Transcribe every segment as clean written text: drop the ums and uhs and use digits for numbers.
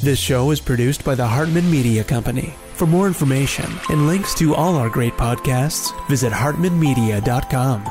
This show is produced by the Hartman Media Company. For more information and links to all our great podcasts, visit hartmanmedia.com.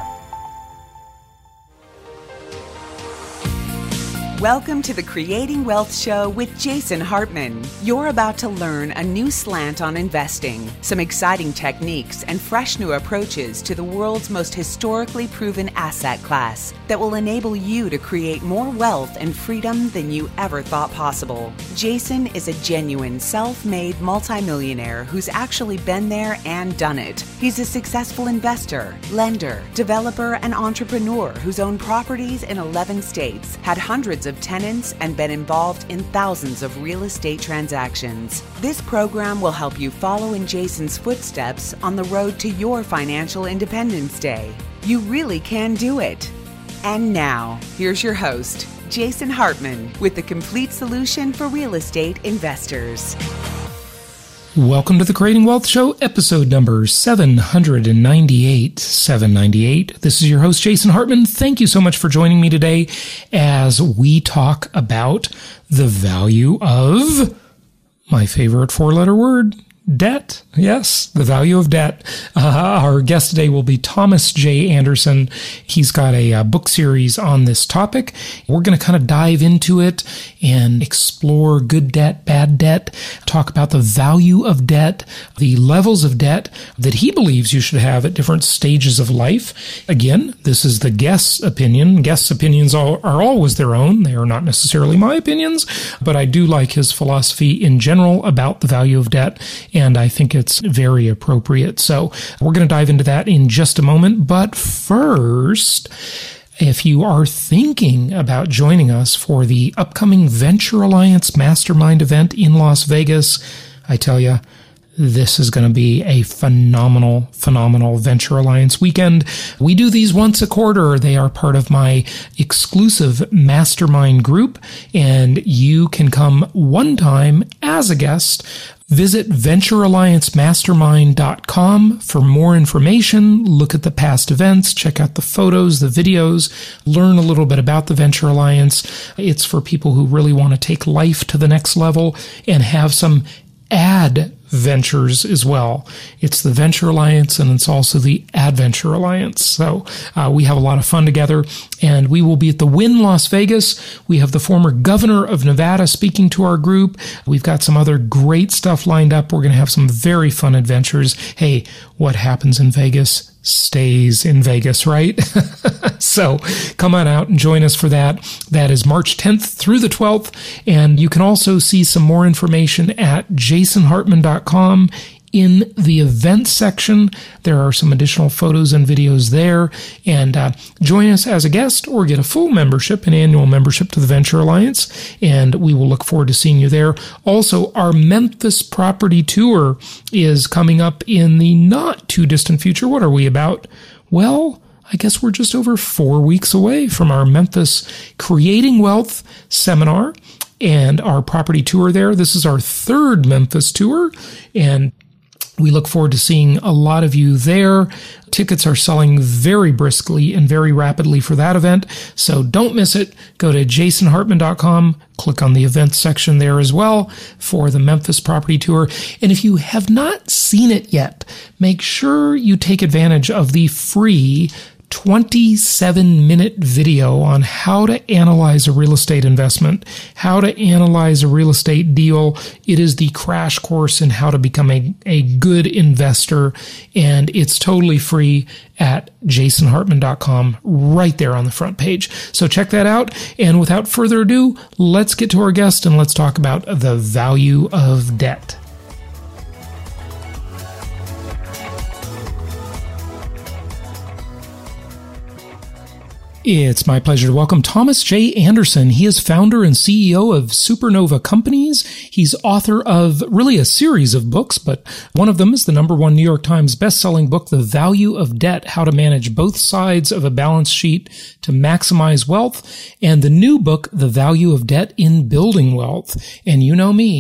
Welcome to the Creating Wealth Show with Jason Hartman. You're about to learn a new slant on investing, some exciting techniques, and fresh new approaches to the world's most historically proven asset class that will enable you to create more wealth and freedom than you ever thought possible. Jason is a genuine self-made multimillionaire who's actually been there and done it. He's a successful investor, lender, developer, and entrepreneur who's owned properties in 11 states, had hundreds of tenants, and been involved in thousands of real estate transactions. This program will help you follow in Jason's footsteps on the road to your financial independence day. You really can do it. And now, here's your host, Jason Hartman, with the complete solution for real estate investors. Welcome to the Creating Wealth Show, episode number 798. This is your host, Jason Hartman. Thank you so much for joining me today as we talk about the value of my favorite four-letter word, debt. Yes, the value of debt. Our guest today will be Thomas J. Anderson. He's got a book series on this topic. We're going to kind of dive into it and explore good debt, bad debt, talk about the value of debt, the levels of debt that he believes you should have at different stages of life. Again, this is the guest's opinion. Guests' opinions are always their own. They are not necessarily my opinions, but I do like his philosophy in general about the value of debt, and I think it's very appropriate. So we're going to dive into that in just a moment. But first, if you are thinking about joining us for the upcoming Venture Alliance Mastermind event in Las Vegas, I tell you, this is going to be a phenomenal Venture Alliance weekend. We do these once a quarter. They are part of my exclusive mastermind group, and you can come one time as a guest. Visit VentureAllianceMastermind.com for more information, look at the past events, check out the photos, the videos, learn a little bit about the Venture Alliance. It's for people who really want to take life to the next level and have some adventures as well. It's the Venture Alliance, and it's also the Adventure Alliance. So we have a lot of fun together, and we will be at the Wynn Las Vegas. We have the former governor of Nevada speaking to our group. We've got some other great stuff lined up. We're going to have some very fun adventures. Hey, what happens in Vegas stays in Vegas, right? So come on out and join us for that. That is March 10th through the 12th. And you can also see some more information at jasonhartman.com. In the events section, there are some additional photos and videos there. And join us as a guest or get a full membership, an annual membership to the Venture Alliance. And we will look forward to seeing you there. Also, our Memphis property tour is coming up in the not too distant future. What are we about? Well, I guess we're just over 4 weeks away from our Memphis Creating Wealth seminar and our property tour there. This is our third Memphis tour, and we look forward to seeing a lot of you there. Tickets are selling very briskly and very rapidly for that event, so don't miss it. Go to jasonhartman.com, click on the events section there as well for the Memphis property tour. And if you have not seen it yet, make sure you take advantage of the free 27-minute video on how to analyze a real estate investment, how to analyze a real estate deal. It is the crash course in how to become a good investor, and it's totally free at jasonhartman.com right there on the front page. So check that out. And without further ado, let's get to our guest and let's talk about the value of debt. It's my pleasure to welcome Thomas J. Anderson. He is founder and CEO of Supernova Companies. He's author of really a series of books, but one of them is the #1 New York Times bestselling book, The Value of Debt, How to Manage Both Sides of a Balance Sheet to Maximize Wealth, and the new book, The Value of Debt in Building Wealth. And you know me,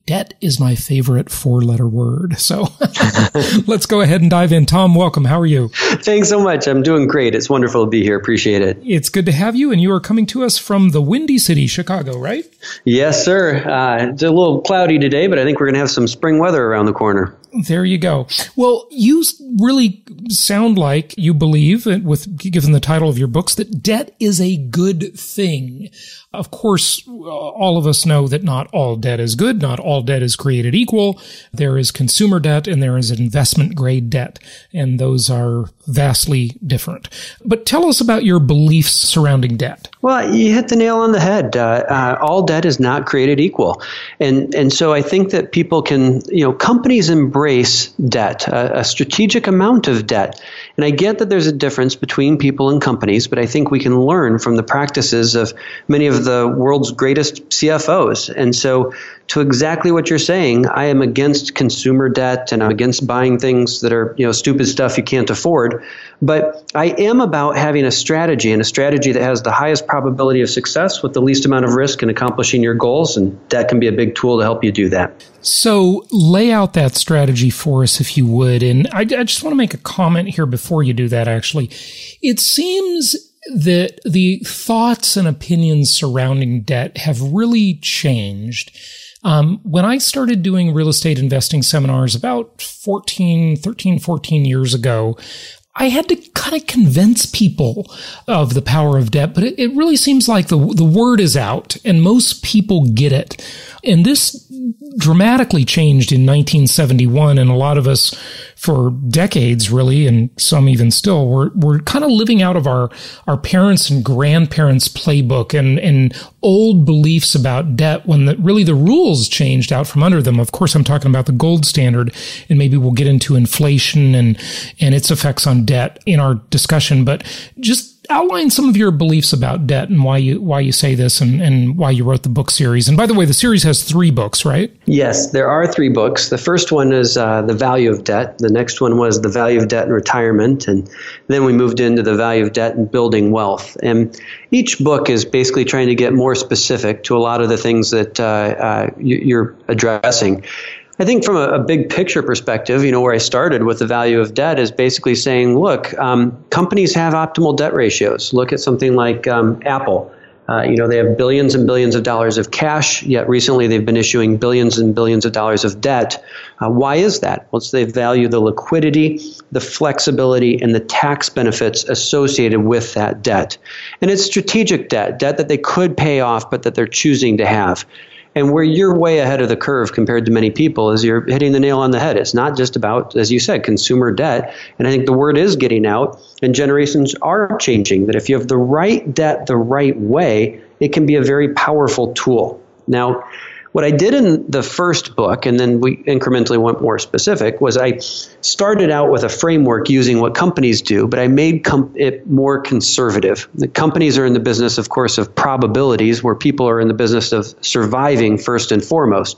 debt is my favorite 4-letter word. So let's go ahead and dive in. Tom, welcome. How are you? Thanks so much. I'm doing great. It's wonderful to be here. Appreciate it. It's good to have you. And you are coming to us from the Windy City, Chicago, right? Yes, sir. It's a little cloudy today, but I think we're going to have some spring weather around the corner. There you go. Well, you really sound like you believe, given the title of your books, that debt is a good thing. Of course, all of us know that not all debt is good. Not all debt is created equal. There is consumer debt and there is investment grade debt, and those are vastly different. But tell us about your beliefs surrounding debt. Well, you hit the nail on the head. All debt is not created equal. And so I think that people can, companies embrace debt, a strategic amount of debt. And I get that there's a difference between people and companies, but I think we can learn from the practices of many of the world's greatest CFOs. And so to exactly what you're saying, I am against consumer debt and I'm against buying things that are, stupid stuff you can't afford. But I am about having a strategy, and a strategy that has the highest probability of success with the least amount of risk in accomplishing your goals. And debt can be a big tool to help you do that. So lay out that strategy for us, if you would. And I just want to make a comment here before you do that, actually. It seems that the thoughts and opinions surrounding debt have really changed. When I started doing real estate investing seminars about 13, 14 years ago, I had to kind of convince people of the power of debt, but it really seems like the word is out and most people get it. And this dramatically changed in 1971, and a lot of us for decades, really, and some even still, we're kind of living out of our parents' and grandparents' playbook and old beliefs about debt when really the rules changed out from under them. Of course, I'm talking about the gold standard, and maybe we'll get into inflation and its effects on debt in our discussion, but just outline some of your beliefs about debt and why you say this and why you wrote the book series. And by the way, the series has 3 books, right? Yes, there are 3 books. The first one is The Value of Debt. The next one was The Value of Debt in Retirement. And then we moved into The Value of Debt in Building Wealth. And each book is basically trying to get more specific to a lot of the things that you're addressing. I think from a big picture perspective, where I started with the value of debt is basically saying, look, companies have optimal debt ratios. Look at something like Apple. They have billions and billions of dollars of cash, yet recently they've been issuing billions and billions of dollars of debt. Why is that? Well, they value the liquidity, the flexibility, and the tax benefits associated with that debt. And it's strategic debt that they could pay off, but that they're choosing to have. And where you're way ahead of the curve compared to many people is you're hitting the nail on the head. It's not just about, as you said, consumer debt. And I think the word is getting out and generations are changing, that if you have the right debt the right way, it can be a very powerful tool. Now, what I did in the first book, and then we incrementally went more specific, was I started out with a framework using what companies do, but I made it more conservative. The companies are in the business, of course, of probabilities, where people are in the business of surviving first and foremost.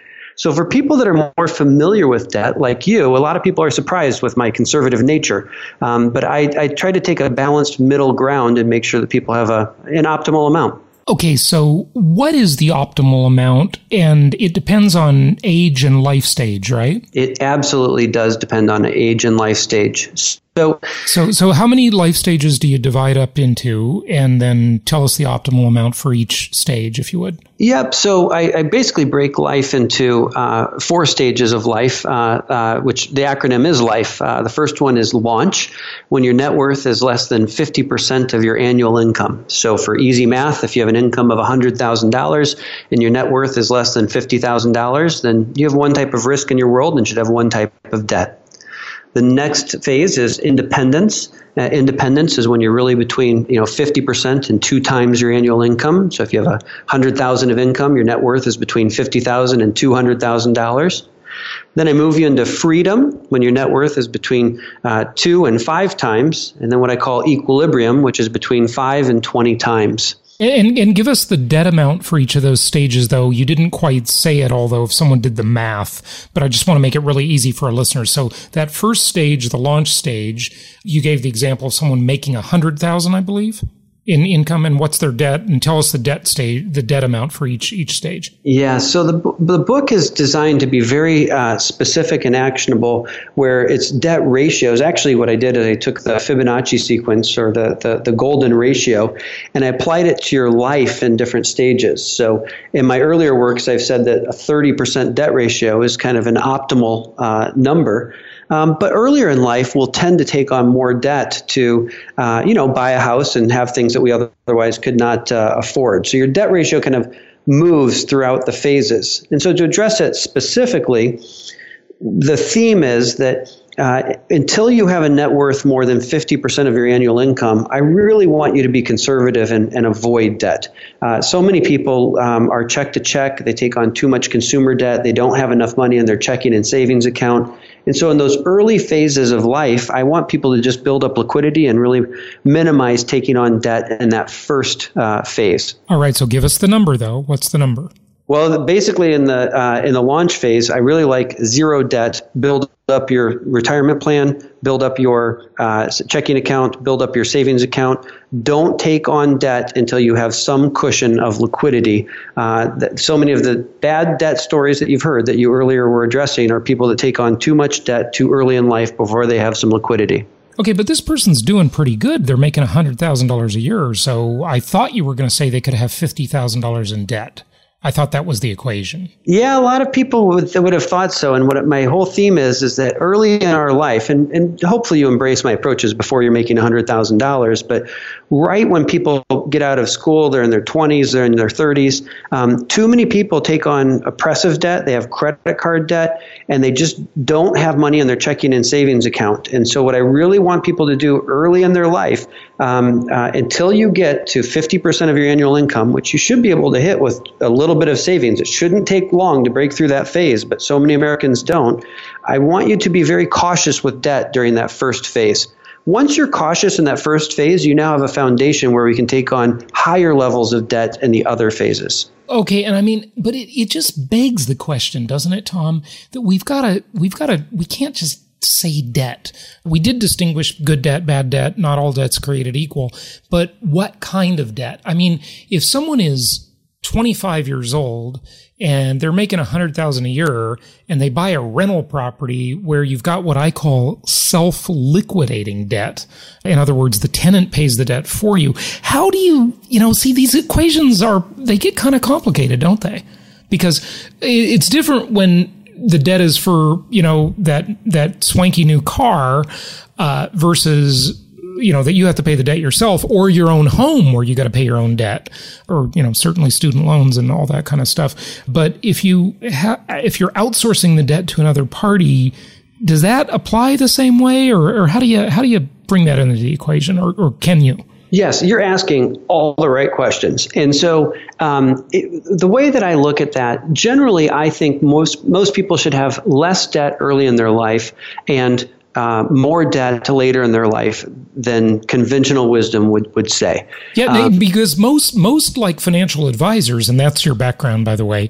So for people that are more familiar with debt, like you, a lot of people are surprised with my conservative nature. But I try to take a balanced middle ground and make sure that people have an optimal amount. Okay, so what is the optimal amount? And it depends on age and life stage, right? It absolutely does depend on age and life stage. So how many life stages do you divide up into? And then tell us the optimal amount for each stage, if you would. Yep. So I basically break life into 4 stages of life, which the acronym is LIFE. The first one is launch, when your net worth is less than 50% of your annual income. So for easy math, if you have an income of $100,000 and your net worth is less than $50,000, then you have one type of risk in your world and should have one type of debt. The next phase is independence. Independence is when you're really between 50% and 2 times your annual income. So if you have $100,000 of income, your net worth is between $50,000 and $200,000. Then I move you into freedom, when your net worth is between 2 and 5 times, and then what I call equilibrium, which is between 5 and 20 times. And give us the debt amount for each of those stages, though. You didn't quite say it, although if someone did the math, but I just want to make it really easy for our listeners. So that first stage, the launch stage, you gave the example of someone making $100,000, I believe, in income, and what's their debt? And tell us the debt amount for each stage. Yeah, so the book is designed to be very specific and actionable, where its debt ratios. Actually, what I did is I took the Fibonacci sequence, or the golden ratio, and I applied it to your life in different stages. So in my earlier works, I've said that a 30% debt ratio is kind of an optimal number. But earlier in life, we'll tend to take on more debt to, buy a house and have things that we otherwise could not afford. So your debt ratio kind of moves throughout the phases. And so to address it specifically, the theme is that until you have a net worth more than 50% of your annual income, I really want you to be conservative and avoid debt. So many people are check to check. They take on too much consumer debt. They don't have enough money in their checking and savings account. And so in those early phases of life, I want people to just build up liquidity and really minimize taking on debt in that first phase. All right. So give us the number, though. What's the number? Well, basically in the launch phase, I really like zero debt. Build up your retirement plan, build up your checking account, build up your savings account. Don't take on debt until you have some cushion of liquidity. So many of the bad debt stories that you've heard that you earlier were addressing are people that take on too much debt too early in life before they have some liquidity. Okay, but this person's doing pretty good. They're making $100,000 a year. So I thought you were going to say they could have $50,000 in debt. I thought that was the equation. Yeah, a lot of people would have thought so. And what my whole theme is that early in our life, and hopefully you embrace my approaches before you're making $100,000, but right when people get out of school, they're in their 20s, they're in their 30s, too many people take on oppressive debt. They have credit card debt, and they just don't have money in their checking and savings account. And so what I really want people to do early in their life, until you get to 50% of your annual income, which you should be able to hit with a little bit of savings. It shouldn't take long to break through that phase, but so many Americans don't. I want you to be very cautious with debt during that first phase. Once you're cautious in that first phase, you now have a foundation where we can take on higher levels of debt in the other phases. Okay, and I mean, but it just begs the question, doesn't it, Tom, that we can't just say debt. We did distinguish good debt, bad debt, not all debt's created equal, but what kind of debt? I mean, if someone is 25 years old and they're making $100,000 a year and they buy a rental property where you've got what I call self-liquidating debt. In other words, the tenant pays the debt for you. How do you see, these equations they get kind of complicated, don't they? Because it's different when the debt is for, that swanky new car, versus, that you have to pay the debt yourself, or your own home where you got to pay your own debt, or, certainly student loans and all that kind of stuff. But if you're outsourcing the debt to another party, does that apply the same way, or how do you bring that into the equation, or can you? Yes, you're asking all the right questions. And so the way that I look at that, generally, I think most people should have less debt early in their life and more debt later in their life than conventional wisdom would say. Yeah, because most like financial advisors, and that's your background, by the way,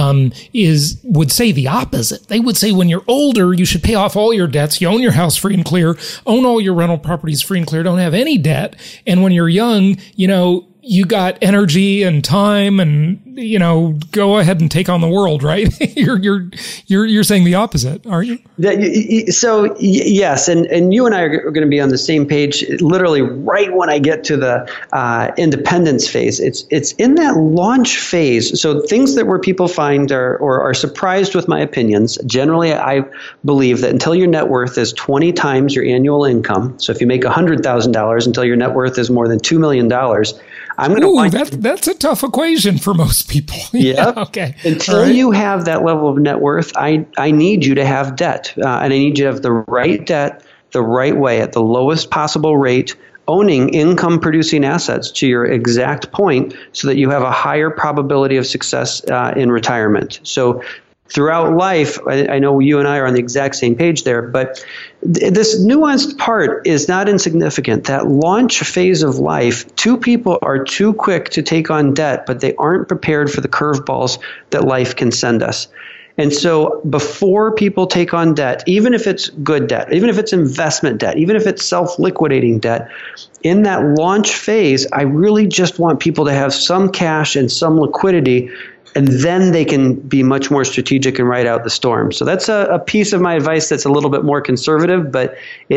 would say the opposite. They would say when you're older, you should pay off all your debts. You own your house free and clear, own all your rental properties free and clear, don't have any debt. And when you're young, you got energy and time and, go ahead and take on the world, right? You're saying the opposite, aren't you? So yes. And you and I are going to be on the same page literally right when I get to the independence phase. It's in that launch phase. So things where people find or are surprised with my opinions. Generally, I believe that until your net worth is 20 times your annual income. So if you make $100,000 until your net worth is more than $2 million, I'm going to that's a tough equation for most people. Yeah. Okay. Until you have that level of net worth, I need you to have debt, and I need you to have the right debt, the right way, at the lowest possible rate, owning income-producing assets to your exact point, so that you have a higher probability of success in retirement. So throughout life, I know you and I are on the exact same page there, but this nuanced part is not insignificant. That launch phase of life, two people are too quick to take on debt, but they aren't prepared for the curveballs that life can send us. And so before people take on debt, even if it's good debt, even if it's investment debt, even if it's self-liquidating debt, in that launch phase, I really just want people to have some cash and some liquidity, and then they can be much more strategic and ride out the storm. So that's a piece of my advice that's a little bit more conservative, but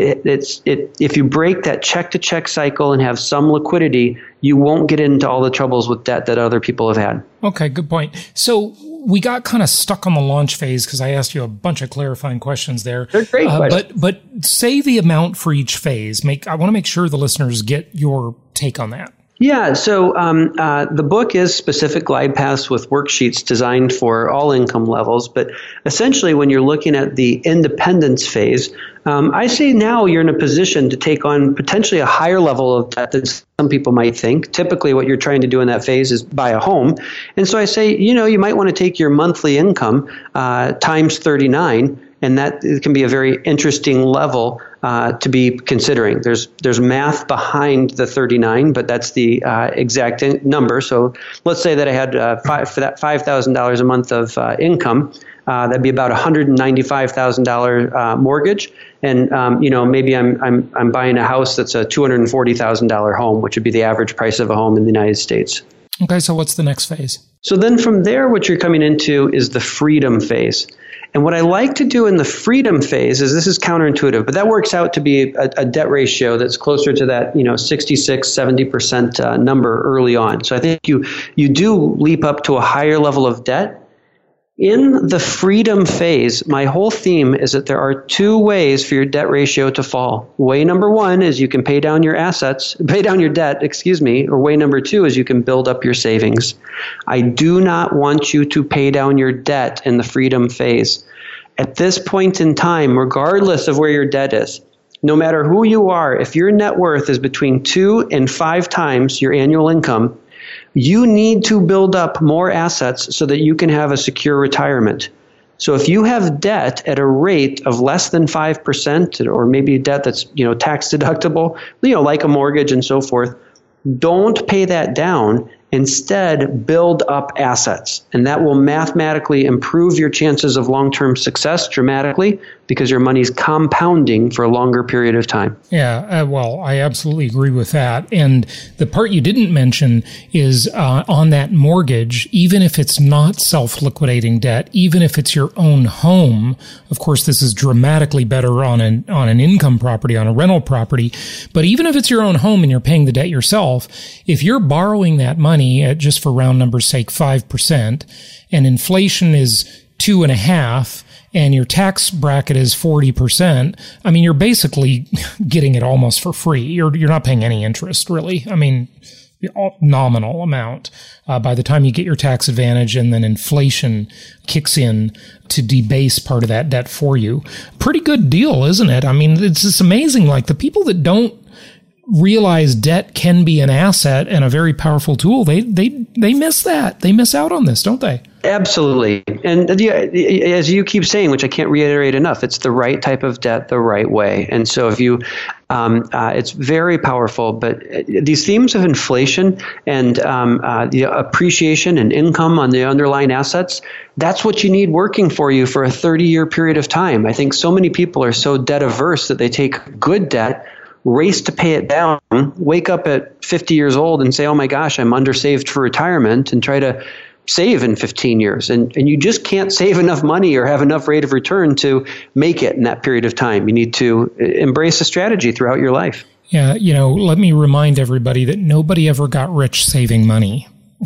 if you break that check-to-check cycle and have some liquidity, you won't get into all the troubles with debt that other people have had. Okay, good point. So we got kind of stuck on the launch phase because I asked you a bunch of clarifying questions there. They're great questions. But say the amount for each phase. I want to make sure the listeners get your take on that. Yeah, so the book is specific glide paths with worksheets designed for all income levels. But essentially, when you're looking at the independence phase, I say now you're in a position to take on potentially a higher level of debt than some people might think. Typically, what you're trying to do in that phase is buy a home. And so I say, you might want to take your monthly income times 39, and that can be a very interesting level to be considering. There's math behind the 39, but that's the exact number. So let's say that I had $5,000 a month of income. That'd be about $195,000 mortgage, and maybe I'm buying a house that's a $240,000 home, which would be the average price of a home in the United States. Okay, so what's the next phase? So then from there, what you're coming into is the freedom phase. And what I like to do in the freedom phase is, this is counterintuitive, but that works out to be a debt ratio that's closer to that 66, 70% number early on. So I think you do leap up to a higher level of debt. In the freedom phase, my whole theme is that there are two ways for your debt ratio to fall. Way number one is you can pay down your debt, or way number two is you can build up your savings. I do not want you to pay down your debt in the freedom phase. At this point in time, regardless of where your debt is, no matter who you are, if your net worth is between 2 and 5 times your annual income, you need to build up more assets so that you can have a secure retirement. So if you have debt at a rate of less than 5%, or maybe debt that's tax deductible, like a mortgage and so forth, don't pay that down. Instead, build up assets, and that will mathematically improve your chances of long-term success dramatically, because your money's compounding for a longer period of time. Yeah, well, I absolutely agree with that. And the part you didn't mention is on that mortgage, even if it's not self-liquidating debt, even if it's your own home, of course, this is dramatically better on an income property, on a rental property, but even if it's your own home and you're paying the debt yourself, if you're borrowing that money at, just for round numbers sake, 5%, and inflation is 2.5%, and your tax bracket is 40%, I mean, you're basically getting it almost for free. You're not paying any interest, really. I mean, nominal amount by the time you get your tax advantage, and then inflation kicks in to debase part of that debt for you. Pretty good deal, isn't it? I mean, it's just amazing. Like, the people that don't realize debt can be an asset and a very powerful tool, they miss that. They miss out on this, don't they? Absolutely. And as you keep saying, which I can't reiterate enough, it's the right type of debt the right way. And so if you, it's very powerful, but these themes of inflation and the appreciation and income on the underlying assets, that's what you need working for you for a 30-year period of time. I think so many people are so debt averse that they take good debt, race to pay it down, wake up at 50 years old and say, oh my gosh, I'm undersaved for retirement, and try to save in 15 years. And you just can't save enough money or have enough rate of return to make it in that period of time. You need to embrace a strategy throughout your life. Yeah, let me remind everybody that nobody ever got rich saving money.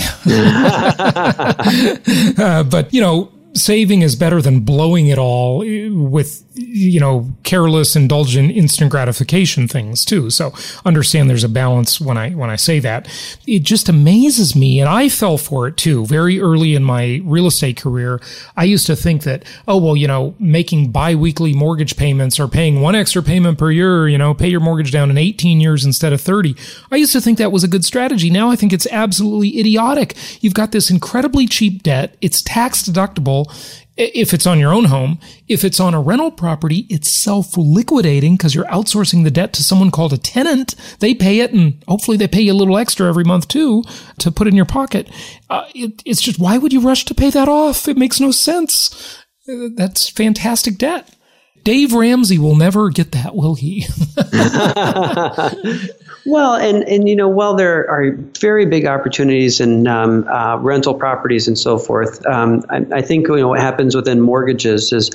But, saving is better than blowing it all with, careless, indulgent, instant gratification things too. So understand there's a balance when I say that. It just amazes me, and I fell for it too. Very early in my real estate career, I used to think that, making biweekly mortgage payments or paying one extra payment per year, pay your mortgage down in 18 years instead of 30. I used to think that was a good strategy. Now I think it's absolutely idiotic. You've got this incredibly cheap debt. It's tax deductible if it's on your own home. If it's on a rental property, it's self-liquidating because you're outsourcing the debt to someone called a tenant. They pay it, and hopefully they pay you a little extra every month too to put in your pocket. It's just, why would you rush to pay that off? It makes no sense. That's fantastic debt. Dave Ramsey will never get that, will he? Well, and while there are very big opportunities in rental properties and so forth, I think what happens within mortgages is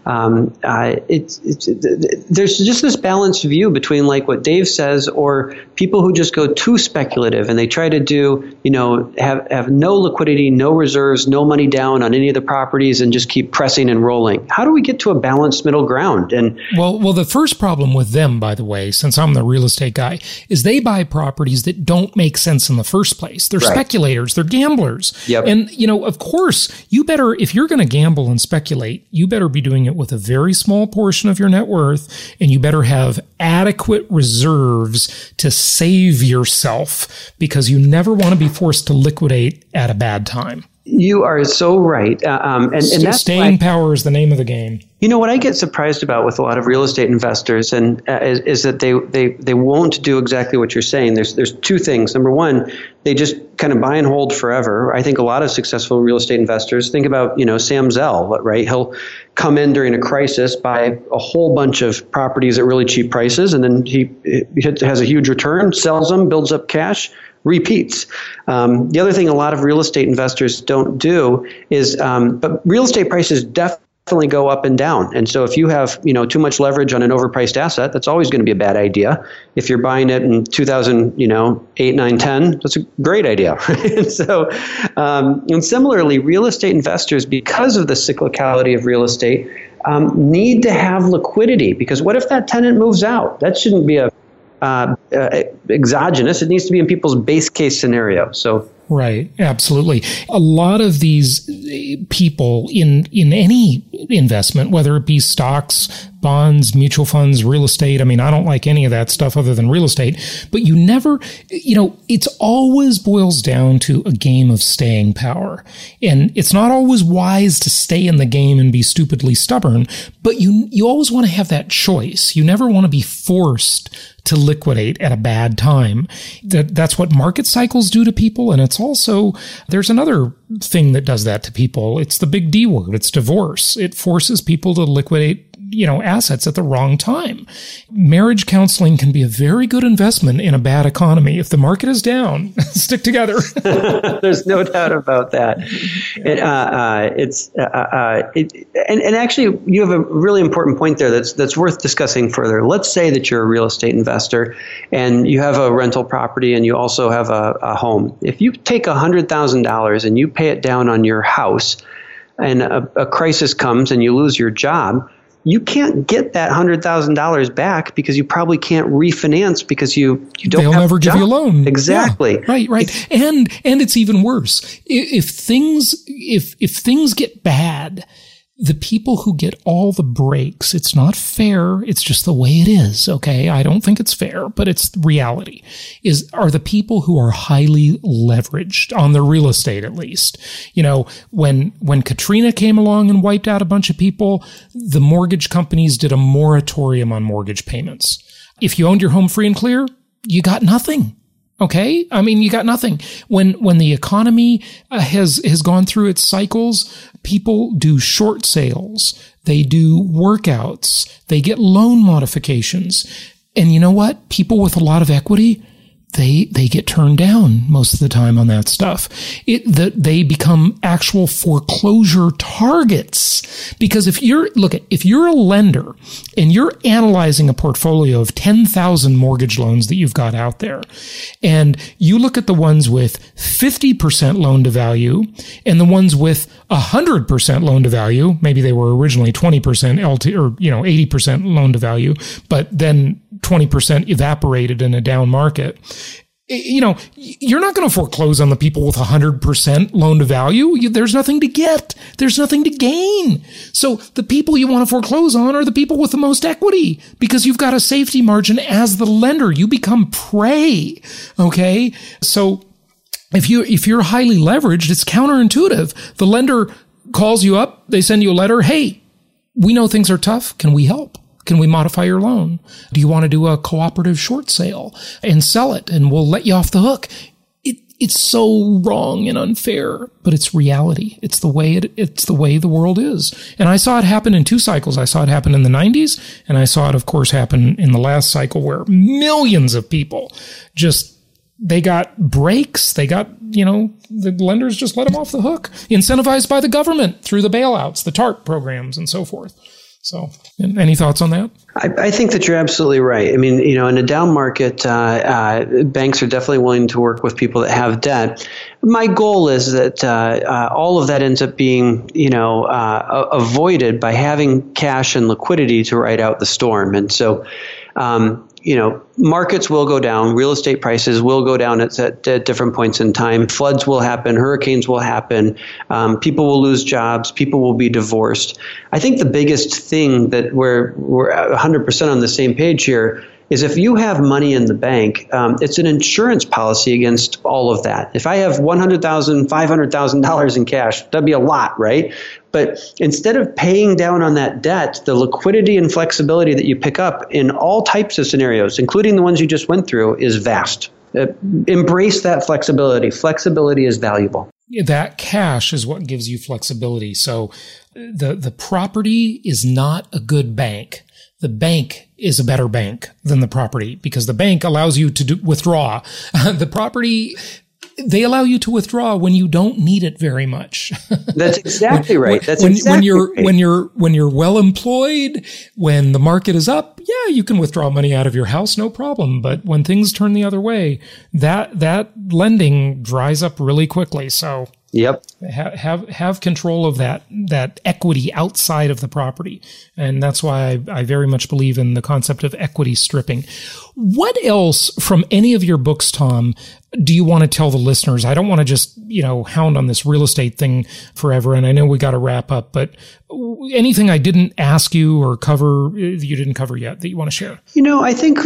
there's just this balanced view between like what Dave says, or people who just go too speculative and they try to do have no liquidity, no reserves, no money down on any of the properties, and just keep pressing and rolling. How do we get to a balanced middle ground? And well, the first problem with them, by the way, since I'm the real estate guy, is they buy properties that don't make sense in the first place. They're speculators. They're gamblers. Yep. And, of course, you better, if you're going to gamble and speculate, you better be doing it with a very small portion of your net worth, and you better have adequate reserves to save yourself, because you never want to be forced to liquidate at a bad time. You are so right. And that's staying power is the name of the game. What I get surprised about with a lot of real estate investors is that they won't do exactly what you're saying. There's two things. Number one, they just kind of buy and hold forever. I think a lot of successful real estate investors, think about, Sam Zell, right? He'll come in during a crisis, buy a whole bunch of properties at really cheap prices, and then he has a huge return, sells them, builds up cash, repeats. The other thing a lot of real estate investors don't do is, but real estate prices definitely go up and down. And so if you have, too much leverage on an overpriced asset, that's always going to be a bad idea. If you're buying it in 2008, 9, 10, that's a great idea. And so, and similarly, real estate investors, because of the cyclicality of real estate, need to have liquidity, because what if that tenant moves out? That shouldn't be exogenous. It needs to be in people's base case scenario. So right, absolutely. A lot of these people in any investment, whether it be stocks, bonds, mutual funds, real estate. I mean, I don't like any of that stuff other than real estate, but you never, it's always boils down to a game of staying power. And it's not always wise to stay in the game and be stupidly stubborn, but you always want to have that choice. You never want to be forced to liquidate at a bad time. That's what market cycles do to people. And it's also, there's another thing that does that to people. It's the big D word. It's divorce. It forces people to liquidate assets at the wrong time. Marriage counseling can be a very good investment in a bad economy. If the market is down, stick together. There's no doubt about that. And actually, you have a really important point there that's worth discussing further. Let's say that you're a real estate investor and you have a rental property and you also have a home. If you take $100,000 and you pay it down on your house, and a crisis comes and you lose your job, you can't get that $100,000 back because you probably can't refinance because you don't They'll have never a job. give you a loan. Exactly. Yeah, right. And it's even worse. If things get bad, the people who get all the breaks, it's not fair. It's just the way it is. Okay. I don't think it's fair, but it's reality, are the people who are highly leveraged on their real estate, at least. When Katrina came along and wiped out a bunch of people, the mortgage companies did a moratorium on mortgage payments. If you owned your home free and clear, you got nothing. Okay? I mean, you got nothing. When the economy has gone through its cycles, people do short sales. They do workouts. They get loan modifications. And you know what? People with a lot of equity, they get turned down most of the time on that stuff. They become actual foreclosure targets. Because if you're a lender and you're analyzing a portfolio of 10,000 mortgage loans that you've got out there, and you look at the ones with 50% loan to value and the ones with 100% loan to value, maybe they were originally 20% LT or 80% loan to value, but then 20% evaporated in a down market. You're not going to foreclose on the people with 100% loan to value. There's nothing to get. There's nothing to gain. So the people you want to foreclose on are the people with the most equity, because you've got a safety margin as the lender. You become prey. Okay. So if you're highly leveraged, it's counterintuitive. The lender calls you up. They send you a letter. Hey, we know things are tough. Can we help? Can we modify your loan? Do you want to do a cooperative short sale and sell it, and we'll let you off the hook? it's so wrong and unfair, but it's reality. It's the way the world is. And I saw it happen in 2 cycles. I saw it happen in the 90s, and I saw it, of course, happen in the last cycle where millions of people they got breaks. They got, the lenders just let them off the hook, incentivized by the government through the bailouts, the TARP programs, and so forth. So, any thoughts on that? I think that you're absolutely right. I mean, in a down market, banks are definitely willing to work with people that have debt. My goal is that all of that ends up being, avoided by having cash and liquidity to ride out the storm. And so, markets will go down. Real estate prices will go down at different points in time. Floods will happen. Hurricanes will happen. People will lose jobs. People will be divorced. I think the biggest thing that we're 100% on the same page here is if you have money in the bank, it's an insurance policy against all of that. If I have $100,000, $500,000 in cash, that'd be a lot, right? But instead of paying down on that debt, the liquidity and flexibility that you pick up in all types of scenarios, including the ones you just went through, is vast. Embrace that flexibility. Flexibility is valuable. That cash is what gives you flexibility. So the property is not a good bank. The bank is a better bank than the property because the bank allows you to withdraw. The property, they allow you to withdraw when you don't need it very much. That's exactly right. When you're well employed, when the market is up, yeah, you can withdraw money out of your house, no problem. But when things turn the other way, that lending dries up really quickly. So yep. Have control of that equity outside of the property. And that's why I very much believe in the concept of equity stripping. What else from any of your books, Tom, do you want to tell the listeners? I don't want to just, hound on this real estate thing forever. And I know we got to wrap up, but anything I didn't ask you or cover, you didn't cover yet that you want to share? I think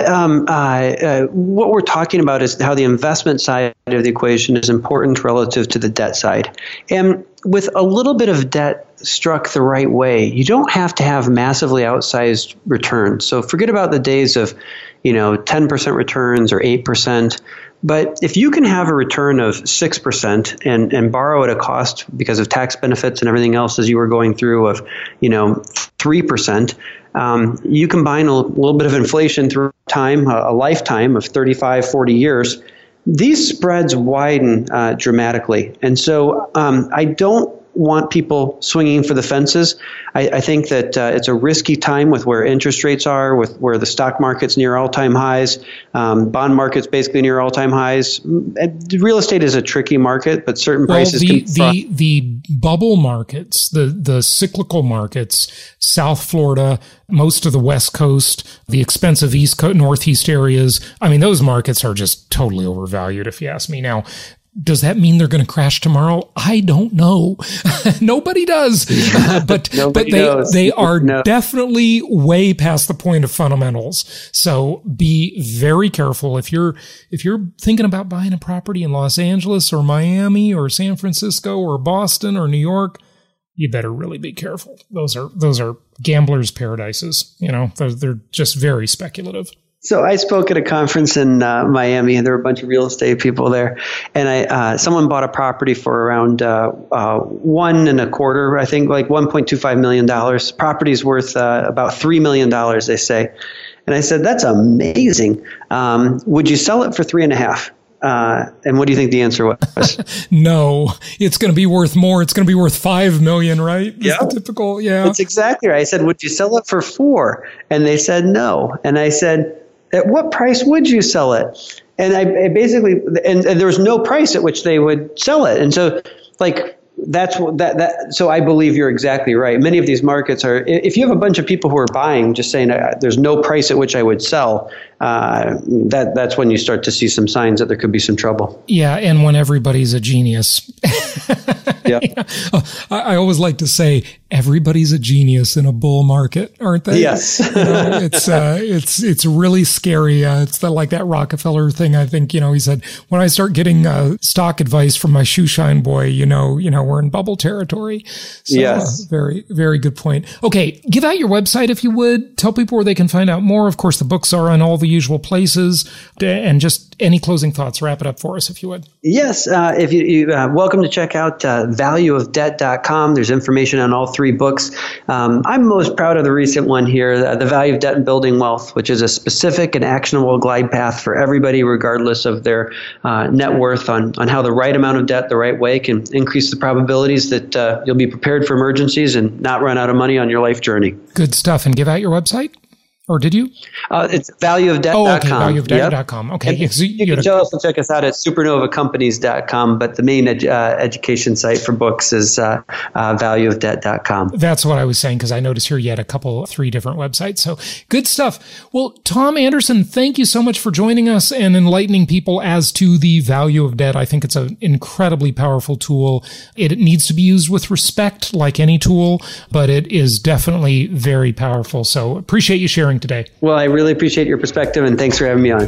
that what we're talking about is how the investment side of the equation is important relative to the debt side. And with a little bit of debt struck the right way, you don't have to have massively outsized returns. So forget about the days of, 10% returns or 8%. But if you can have a return of 6% and borrow at a cost because of tax benefits and everything else as you were going through of, 3%, you combine a little bit of inflation through time, a lifetime of 35, 40 years, these spreads widen dramatically. And so I don't want people swinging for the fences. I think that it's a risky time with where interest rates are, with where the stock market's near all-time highs, bond market's basically near all-time highs. Real estate is a tricky market, but certain prices the bubble markets, the cyclical markets, South Florida, most of the West Coast, the expensive East Coast, Northeast areas, I mean, those markets are just totally overvalued, if you ask me. Now, does that mean they're going to crash tomorrow? I don't know. Nobody does. But they are definitely way past the point of fundamentals. So be very careful. If you're thinking about buying a property in Los Angeles or Miami or San Francisco or Boston or New York, you better really be careful. Those are gamblers' paradises. They're just very speculative. So I spoke at a conference in Miami, and there were a bunch of real estate people there. And someone bought a property for around $1.25, I think, like $1.25 million. Property's worth about $3 million, they say. And I said, "That's amazing. Would you sell it for $3.5 million?" And what do you think the answer was? No, it's going to be worth more. It's going to be worth $5 million, right? Yeah, typical. Yeah, that's exactly right. I said, "Would you sell it for $4 million?" And they said no. And I said, "At what price would you sell it?" And I basically, and there was no price at which they would sell it. And so, so I believe you're exactly right. Many of these markets are, if you have a bunch of people who are buying, just saying there's no price at which I would sell, that's when you start to see some signs that there could be some trouble. Yeah, and when everybody's a genius. Yeah. I always like to say everybody's a genius in a bull market, aren't they? Yes. It's really scary. It's like that Rockefeller thing. I think, he said, when I start getting stock advice from my shoe shine boy, we're in bubble territory. So, yes. Very, very good point. Okay. Give out your website if you would. Tell people where they can find out more. Of course, the books are in all the usual places. And just any closing thoughts. Wrap it up for us if you would. Yes. If you welcome to check out valueofdebt.com. There's information on all 3 books. I'm most proud of the recent one here, The Value of Debt and Building Wealth, which is a specific and actionable glide path for everybody, regardless of their net worth, on how the right amount of debt the right way can increase the probabilities that you'll be prepared for emergencies and not run out of money on your life journey. Good stuff. And give out your website? Or did you? It's valueofdebt.com. Oh, okay, valueofdebt.com. Yep. Okay. You can also check us out at supernovacompanies.com, but the main education site for books is valueofdebt.com. That's what I was saying, because I noticed here you had 3 different websites. So good stuff. Well, Tom Anderson, thank you so much for joining us and enlightening people as to the value of debt. I think it's an incredibly powerful tool. It needs to be used with respect, like any tool, but it is definitely very powerful. So appreciate you sharing today. Well, I really appreciate your perspective, and thanks for having me on.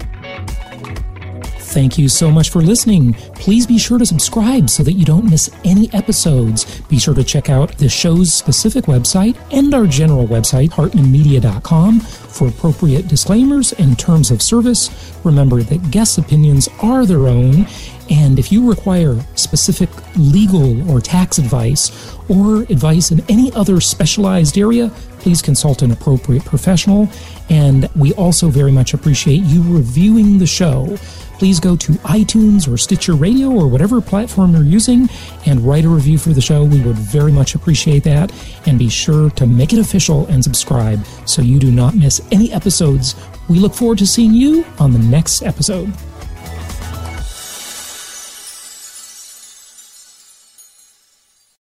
Thank you so much for listening. Please be sure to subscribe so that you don't miss any episodes. Be sure to check out the show's specific website and our general website, hartmanmedia.com, for appropriate disclaimers and terms of service. Remember that guests' opinions are their own, and if you require specific legal or tax advice or advice in any other specialized area, please consult an appropriate professional. And we also very much appreciate you reviewing the show. Please go to iTunes or Stitcher Radio or whatever platform you're using and write a review for the show. We would very much appreciate that. And be sure to make it official and subscribe so you do not miss any episodes. We look forward to seeing you on the next episode.